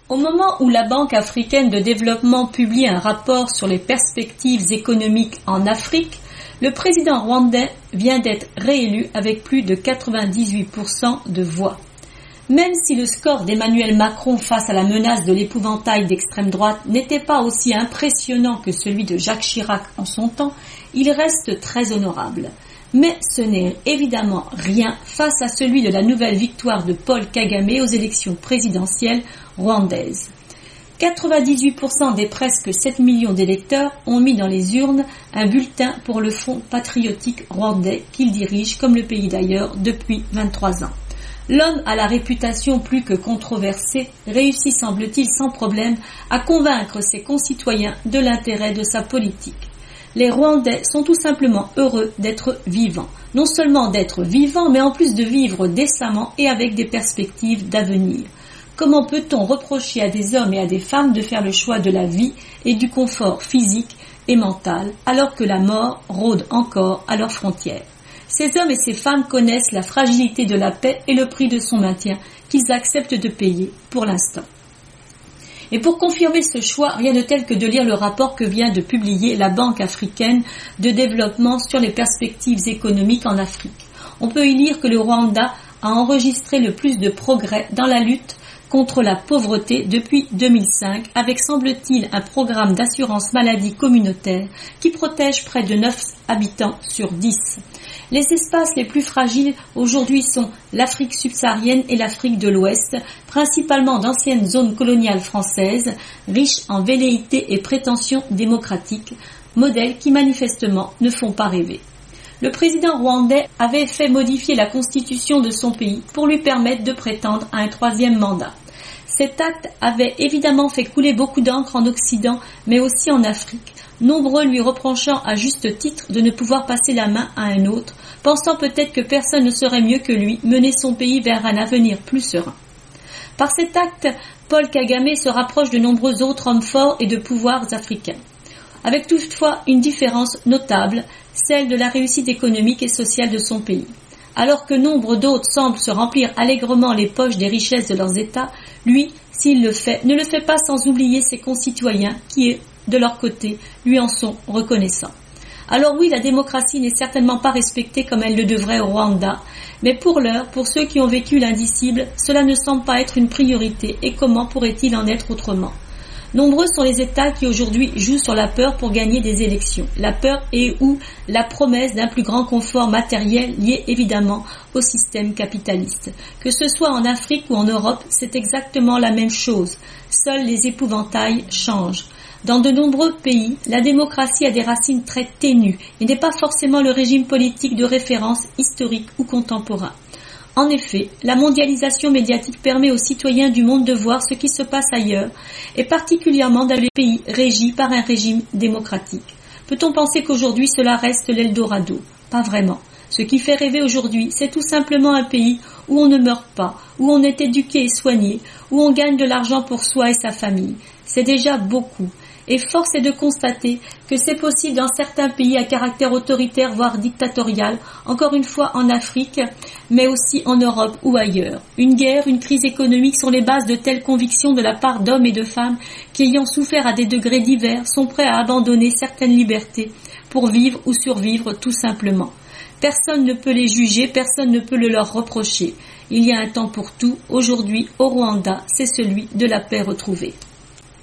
Au moment où la Banque africaine de développement publie un rapport sur les perspectives économiques en Afrique, le président rwandais vient d'être réélu avec plus de 98% de voix. Même si le score d'Emmanuel Macron face à la menace de l'épouvantail d'extrême droite n'était pas aussi impressionnant que celui de Jacques Chirac en son temps, il reste très honorable. Mais ce n'est évidemment rien face à celui de la nouvelle victoire de Paul Kagame aux élections présidentielles rwandaises. 98% des presque 7 millions d'électeurs ont mis dans les urnes un bulletin pour le Front patriotique rwandais qu'il dirige, comme le pays d'ailleurs, depuis 23 ans. L'homme à la réputation plus que controversée réussit, semble-t-il, sans problème à convaincre ses concitoyens de l'intérêt de sa politique. Les Rwandais sont tout simplement heureux d'être vivants. Non seulement d'être vivants, mais en plus de vivre décemment et avec des perspectives d'avenir. Comment peut-on reprocher à des hommes et à des femmes de faire le choix de la vie et du confort physique et mental, alors que la mort rôde encore à leurs frontières? Ces hommes et ces femmes connaissent la fragilité de la paix et le prix de son maintien qu'ils acceptent de payer pour l'instant. Et pour confirmer ce choix, rien de tel que de lire le rapport que vient de publier la Banque africaine de développement sur les perspectives économiques en Afrique. On peut y lire que le Rwanda a enregistré le plus de progrès dans la lutte contre la pauvreté depuis 2005, avec, semble-t-il, un programme d'assurance maladie communautaire qui protège près de 9 habitants sur 10. Les espaces les plus fragiles aujourd'hui sont l'Afrique subsaharienne et l'Afrique de l'Ouest, principalement d'anciennes zones coloniales françaises, riches en velléités et prétentions démocratiques, modèles qui manifestement ne font pas rêver. Le président rwandais avait fait modifier la constitution de son pays pour lui permettre de prétendre à un 3e mandat. Cet acte avait évidemment fait couler beaucoup d'encre en Occident, mais aussi en Afrique, nombreux lui reprochant à juste titre de ne pouvoir passer la main à un autre, pensant peut-être que personne ne saurait mieux que lui mener son pays vers un avenir plus serein. Par cet acte, Paul Kagame se rapproche de nombreux autres hommes forts et de pouvoirs africains, avec toutefois une différence notable, celle de la réussite économique et sociale de son pays. Alors que nombre d'autres semblent se remplir allègrement les poches des richesses de leurs États, lui, s'il le fait, ne le fait pas sans oublier ses concitoyens qui, de leur côté, lui en sont reconnaissants. Alors oui, la démocratie n'est certainement pas respectée comme elle le devrait au Rwanda, mais pour l'heure, pour ceux qui ont vécu l'indicible, cela ne semble pas être une priorité, et comment pourrait-il en être autrement ? Nombreux sont les États qui aujourd'hui jouent sur la peur pour gagner des élections. La peur et ou la promesse d'un plus grand confort matériel lié évidemment au système capitaliste. Que ce soit en Afrique ou en Europe, c'est exactement la même chose. Seuls les épouvantails changent. Dans de nombreux pays, la démocratie a des racines très ténues et n'est pas forcément le régime politique de référence historique ou contemporain. En effet, la mondialisation médiatique permet aux citoyens du monde de voir ce qui se passe ailleurs, et particulièrement dans les pays régis par un régime démocratique. Peut-on penser qu'aujourd'hui cela reste l'Eldorado ? Pas vraiment. Ce qui fait rêver aujourd'hui, c'est tout simplement un pays où on ne meurt pas, où on est éduqué et soigné, où on gagne de l'argent pour soi et sa famille. C'est déjà beaucoup. Et force est de constater que c'est possible dans certains pays à caractère autoritaire, voire dictatorial, encore une fois en Afrique, mais aussi en Europe ou ailleurs. Une guerre, une crise économique sont les bases de telles convictions de la part d'hommes et de femmes qui, ayant souffert à des degrés divers, sont prêts à abandonner certaines libertés pour vivre ou survivre tout simplement. Personne ne peut les juger, personne ne peut le leur reprocher. Il y a un temps pour tout. Aujourd'hui, au Rwanda, c'est celui de la paix retrouvée.